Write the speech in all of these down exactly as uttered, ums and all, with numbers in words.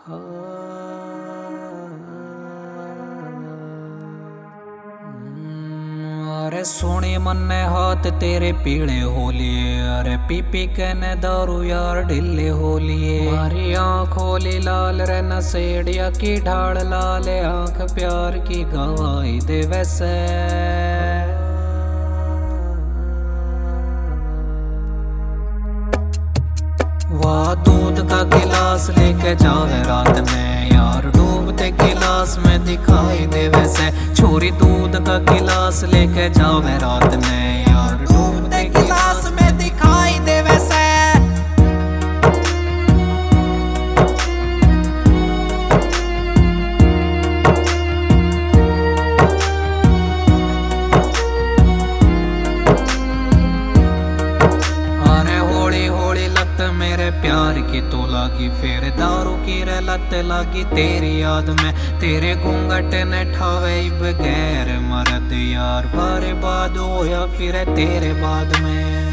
अरे सोने मन्ने हाथ तेरे पीले हो लिए, अरे पी पी के न दारू यार ढिले हो लिए। मारी आँख होली लाल रे नशेड़िया की ढाल लाल, आँख प्यार की गवाही दे वैसे। वाह दूध का गिलास लेके जावे रात में यार, डूबते गिलास में दिखाई दे वैसे। छोरी दूध का गिलास लेके जावे रात में यार, डूबते गिलास में दिखाई दे वैसे। मेरे प्यार की तो लागी फिर दारू की रे लत लागी तेरी याद में। तेरे घूंघट ने ठावे बगैर मरद यार, बारे बाद होया फिर तेरे बाद में।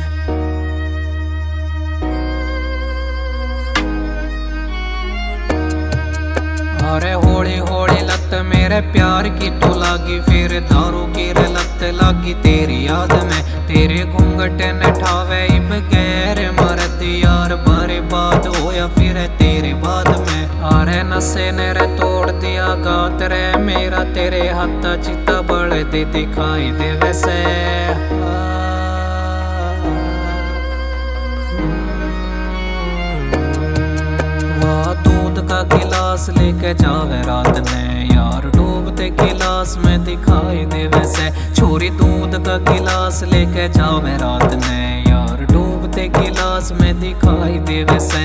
अरे होली होली लत मेरे प्यार की तो लागी फिर दारू की रे लत लागी तेरी याद में। तेरे घूंघट ने ठावे बगैर मरद यार, बारे बाद होया फिर तेरे बाद में। अरे नशे ने रे तोड़ दिया गात रे मेरा, तेरे हाथा चिता बड़े दे दिखाई दे वैसे। वाह दूध का गिलास लेके जावे रात में यार, डूबते गिलास में दिखाई दे वैसे। छोरी दूध का गिलास लेके जावे रात में यार, डूबते गिलास में दिखाई दे वैसे।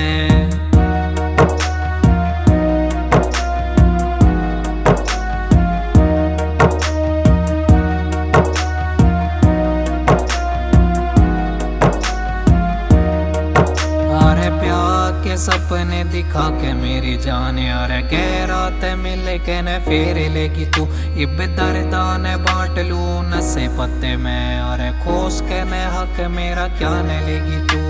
सपने दिखा के मेरी जान यार, कह रात मिले के न फेरे लेगी तू। इब दर्दा ने बांट लू नशे पत्ते में, अरे खोस के न हक मेरा क्या न लेगी तू।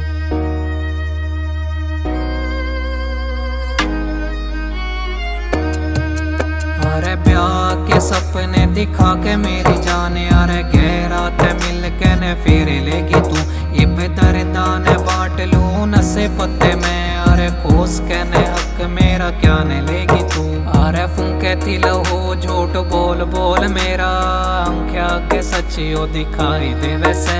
अरे ब्याह के सपने दिखा के मेरी जान यार, कह रात मिल के न फेरे लेगी तू। इब दर्दा ने बांट लू नशे पत्ते में, अरे कोस कहने हक मेरा क्या न लेगी तू। अरे फूंके तिल हो झूठ बोल बोल मेरा, आंखें आगे सच्ची हो दिखाई दे वैसे।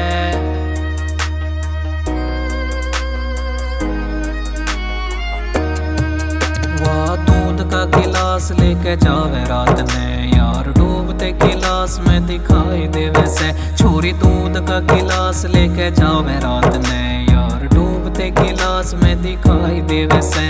वाह दूध का गिलास लेके जावे रात में यार, डूबते गिलास में दिखाई दे वैसे। छोरी दूध का गिलास लेके जावे रात में यार, डूबते गिलास में दिखाई दे वैसे।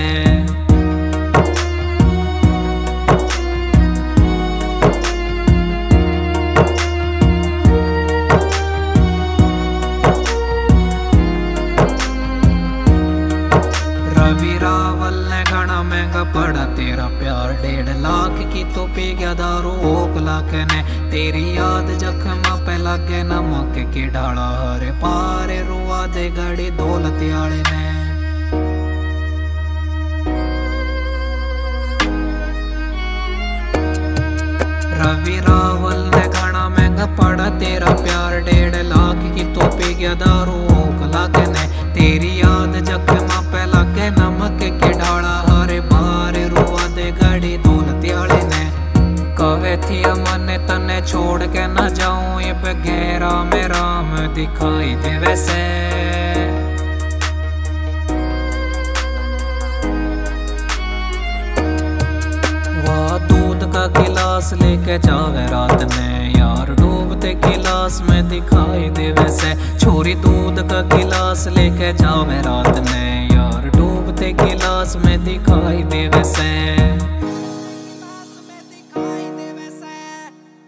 रवि रावल ने घना महंगा पड़ा तेरा प्यार, डेढ़ लाख की तो पी गया दारू ओक लाख ने। तेरी याद जख्म पे लगे नमक की ढाला, हरे पारे रुआ दे गड़ी दौलत आले ने। रवि रावल ने घना महंगा पड़ा तेरा प्यार, डेढ़ लाख की तो पी गया दारू ओक लाख ने। तेरी याद जख्म पे लगे नमक की ढाला, हरे पारे रुआ दे गड़ी दौलत आले ने। कवे थी अमन तने छोड़ के न जाऊं, ये बगैरा में राम दिखाई दे वैसे। वाह दूध का गिलास लेके जावे रात में यार, डूबते गिलास में दिखाई दे वैसे। छोरी दूध का गिलास लेके जावे रात में यार, डूबते गिलास में दिखाई दे वैसे।